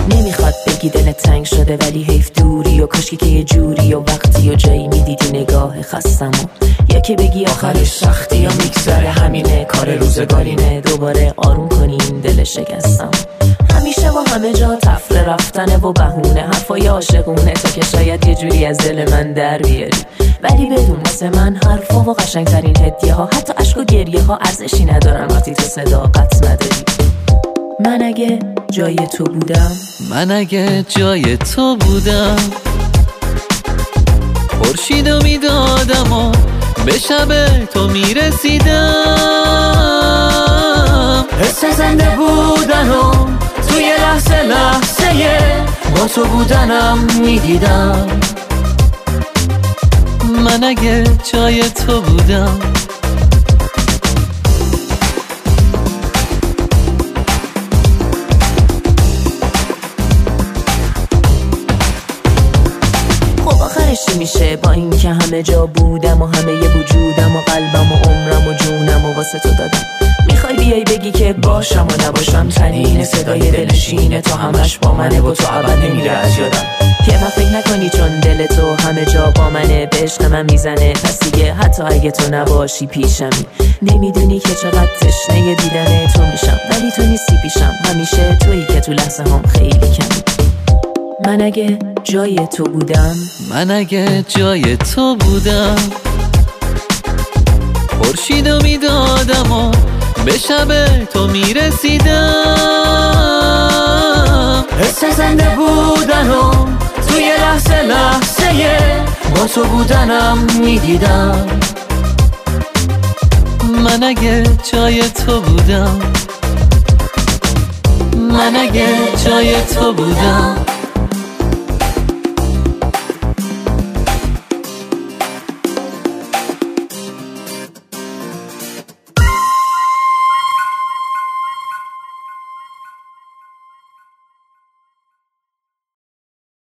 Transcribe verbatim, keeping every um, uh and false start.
نمیخواد بگی دلت تنگ شده ولی حیف دوری و کاشکی که یه جوری و وقتی و جایی میدیدی نگاه خستمو، یا که بگی آخرش سختی یا میگذره همینه کار روزگارینه، دوباره آروم کنین دل شکستم. همیشه با همه جا تفره رفتنه و بهونه حرفای عاشقونه تا که شاید یه جوری از دل من در بیاری، ولی بدون واسه من حرفا و قشنگترین هدیه ها حتی عشق و گریه ها ارزشی ندارن وقتی تو صداقت نداری. من اگه جای تو بودم من اگه جای تو بودم خورشیدو میدادم و به شب تو میرسیدم، حس زنده بودن و توی لحظه لحظه با تو بودنم میدیدم. من اگه جای تو بودم چی میشه با این که همه جا بودم و همه ی وجودم و قلبم و عمرم و جونم و واسه تو دادم. میخوای بیای بگی که باشم و نباشم، تنین صدای دلشینه تا همش با منه و تو ابد نمیره از یادم. یه وقت فکر نکنی چون دل تو همه جا با منه به عشق من میزنه، پس دیگه حتی اگه تو نباشی پیشمی. نمیدونی که چقدر تشنه دیدن تو میشم ولی تو نیستی پیشم، همیشه تویی که تو لحظه هم خیلی کمی. من اگه جای تو بودم من اگه جای تو بودم خورشیدو میدادم و به شب تو میرسیدم، حس زنده بودن و توی لحظه لحظه با تو بودنم میدیدم. من اگه جای تو بودم من اگه جای تو بودم